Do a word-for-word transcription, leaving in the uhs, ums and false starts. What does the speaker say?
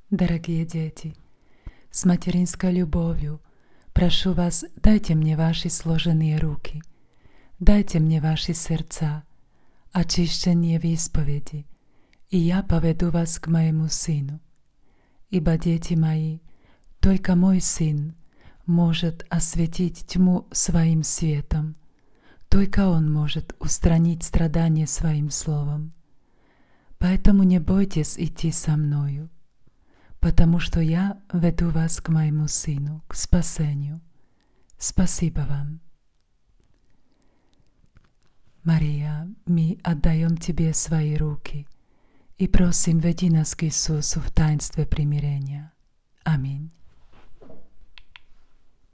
Дорогие дети, с материнской любовью прошу вас, дайте мне ваши сложенные руки, дайте мне ваши сердца, очищенные в исповеди, и я поведу вас к моему Сыну. Ибо, дети мои, только мой Сын может осветить тьму своим светом, только Он может устранить страдания своим словом. Поэтому не бойтесь идти со мною, потому что я веду вас к моему Сыну, к спасению. Спасибо вам. Мария, мы отдаем Тебе свои руки и просим, веди нас к Иисусу в таинстве примирения. Аминь.